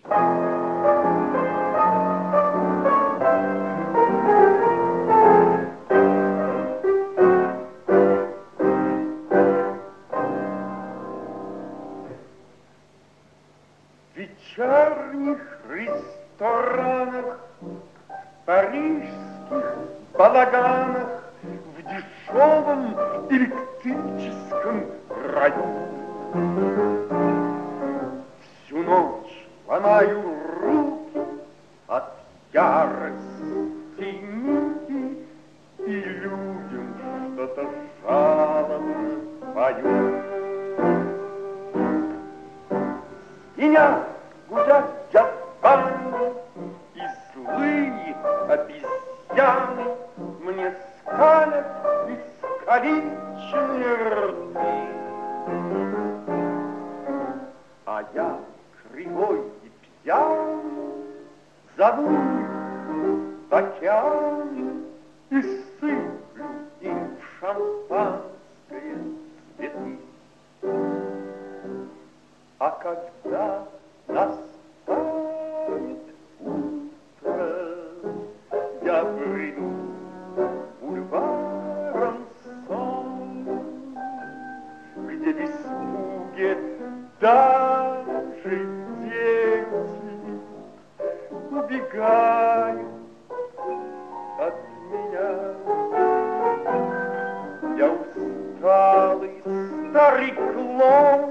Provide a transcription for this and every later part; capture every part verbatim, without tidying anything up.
вечерних ресторанах, парижских балаганах, в дешевом электрическом раю. Всю ночь ломаю руки от ярости нити, и людям что-то жалобно пою. Меня гудят джаз-банды, и злые обезьяны мне скалят искалеченные рты. А я, кривой и пьяный, зову их в океаны и сыплю им в шампанское цветы. А когда настанет утро, я приду бульваром сон, где в испуге даже дети убегают от меня. Я усталый старый клоун,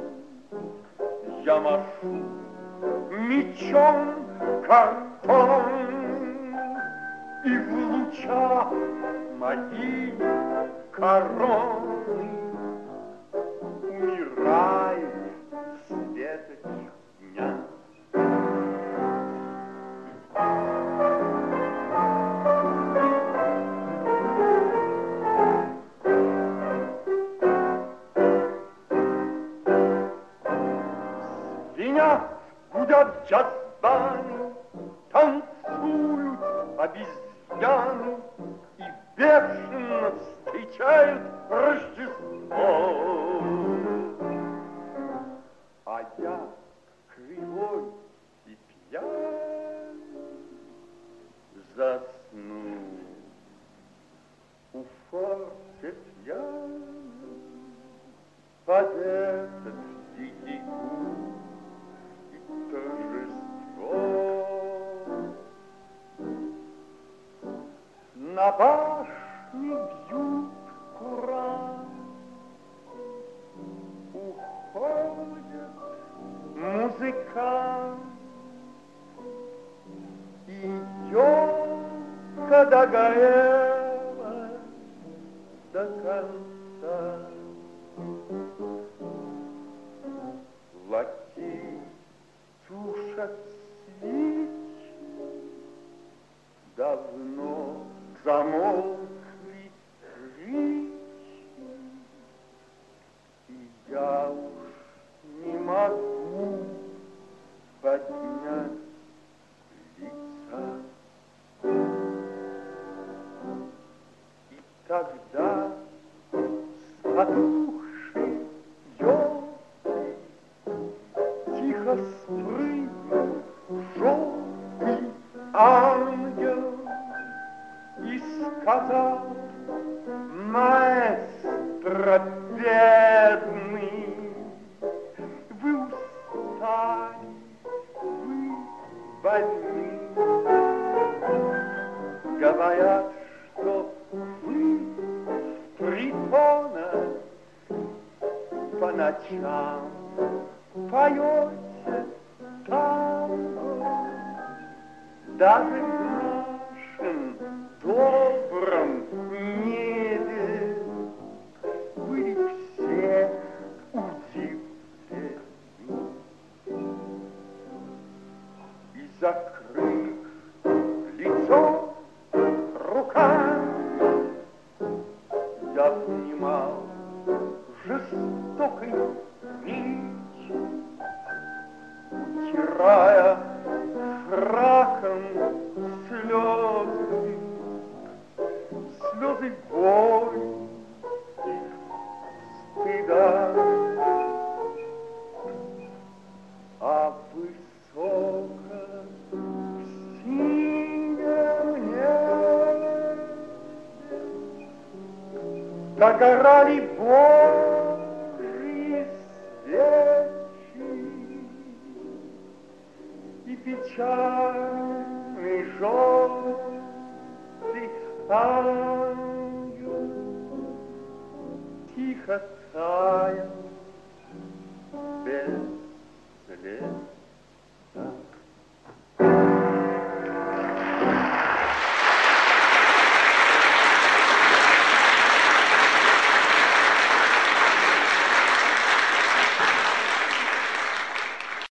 я машу мечом картон, и в лучах моей короны умирает светоч дня. Меня гудят джаз-баны, танцуют обезьяны и бешено встречают Рождество. А я, кривой и пьяный, засну у фортепиано под этот дикий гул и торжество. На башне бьют куранты, уходят музыканты, и елка догорела до конца. Лакей тушат свечи, давно замолкли речи, и я уж не могу поднять лица. И тогда с потухшей елки тихо спрыгнул желтый ангел и сказал: маэстро бедный, вы устали, вы больны. Говорят, что вы в притонах по ночам поете танго, даже в нашем добром небе вы все удивлены. И закрыв лицо руками, я внимал жестокой речи, утирая фраком слезы, слезы боли и стыда. А высокий загорали Божьи свечи, и печальный желтый ангел тихо таял без следа.